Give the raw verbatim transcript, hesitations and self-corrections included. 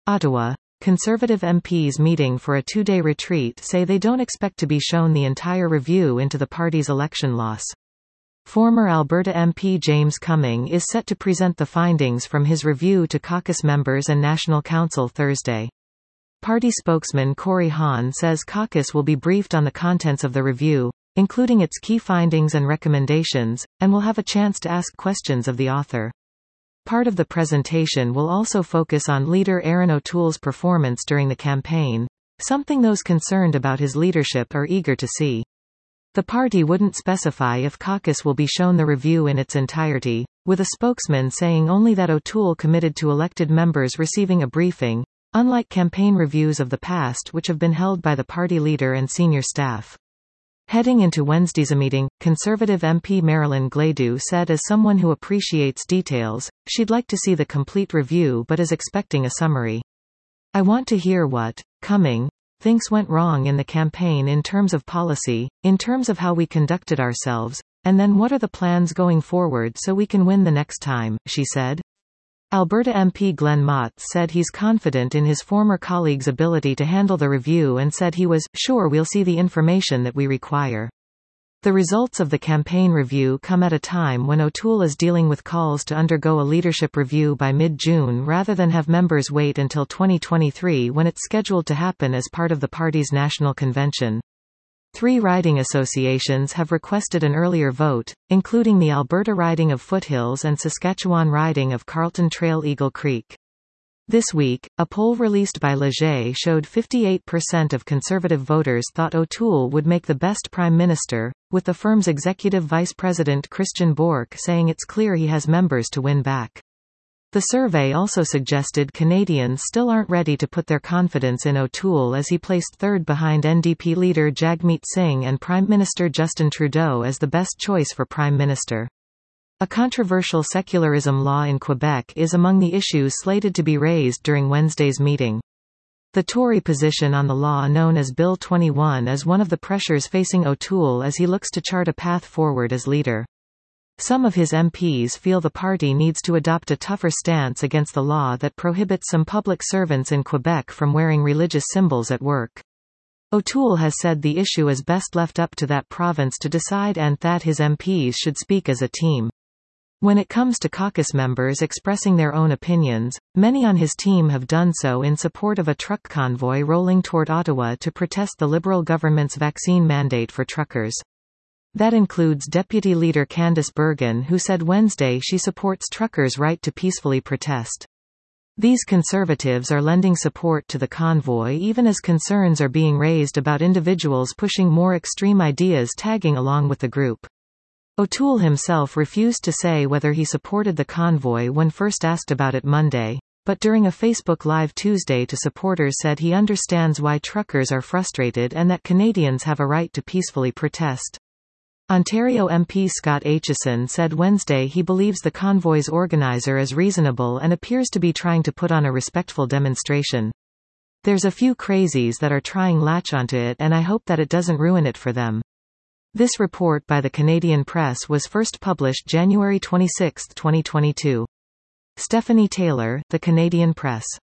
Ottawa. Conservative M Ps meeting for a two-day retreat say they don't expect to be shown the entire review into the party's election loss. Former Alberta M P James Cumming is set to present the findings from his review to caucus members and National Council Thursday. Party spokesman Corey Hahn says caucus will be briefed on the contents of the review, including its key findings and recommendations, and will have a chance to ask questions of the author. Part of the presentation will also focus on leader Erin O'Toole's performance during the campaign, something those concerned about his leadership are eager to see. The party wouldn't specify if caucus will be shown the review in its entirety, with a spokesman saying only that O'Toole committed to elected members receiving a briefing, unlike campaign reviews of the past which have been held by the party leader and senior staff. Heading into Wednesday's meeting, Conservative M P Marilyn Gladu said as someone who appreciates details, she'd like to see the complete review but is expecting a summary. "I want to hear what Cumming thinks went wrong in the campaign in terms of policy, in terms of how we conducted ourselves, and then what are the plans going forward so we can win the next time," she said. Alberta M P Glenn Mott said he's confident in his former colleague's ability to handle the review and said he was sure we'll see the information that we require. The results of the campaign review come at a time when O'Toole is dealing with calls to undergo a leadership review by mid-June rather than have members wait until twenty twenty-three when it's scheduled to happen as part of the party's national convention. Three riding associations have requested an earlier vote, including the Alberta riding of Foothills and Saskatchewan riding of Carlton Trail Eagle Creek. This week, a poll released by Leger showed fifty-eight percent of Conservative voters thought O'Toole would make the best Prime Minister, with the firm's Executive Vice President Christian Bourque saying it's clear he has members to win back. The survey also suggested Canadians still aren't ready to put their confidence in O'Toole as he placed third behind N D P leader Jagmeet Singh and Prime Minister Justin Trudeau as the best choice for Prime Minister. A controversial secularism law in Quebec is among the issues slated to be raised during Wednesday's meeting. The Tory position on the law known as Bill twenty-one is one of the pressures facing O'Toole as he looks to chart a path forward as leader. Some of his M Ps feel the party needs to adopt a tougher stance against the law that prohibits some public servants in Quebec from wearing religious symbols at work. O'Toole has said the issue is best left up to that province to decide and that his M Ps should speak as a team. When it comes to caucus members expressing their own opinions, many on his team have done so in support of a truck convoy rolling toward Ottawa to protest the Liberal government's vaccine mandate for truckers. That includes Deputy Leader Candice Bergen, who said Wednesday she supports truckers' right to peacefully protest. These Conservatives are lending support to the convoy even as concerns are being raised about individuals pushing more extreme ideas tagging along with the group. O'Toole himself refused to say whether he supported the convoy when first asked about it Monday, but during a Facebook Live Tuesday to supporters said he understands why truckers are frustrated and that Canadians have a right to peacefully protest. Ontario M P Scott Aitchison said Wednesday he believes the convoy's organizer is reasonable and appears to be trying to put on a respectful demonstration. "There's a few crazies that are trying latch onto it and I hope that it doesn't ruin it for them." This report by the Canadian Press was first published January twenty-sixth, twenty twenty-two. Stephanie Taylor, The Canadian Press.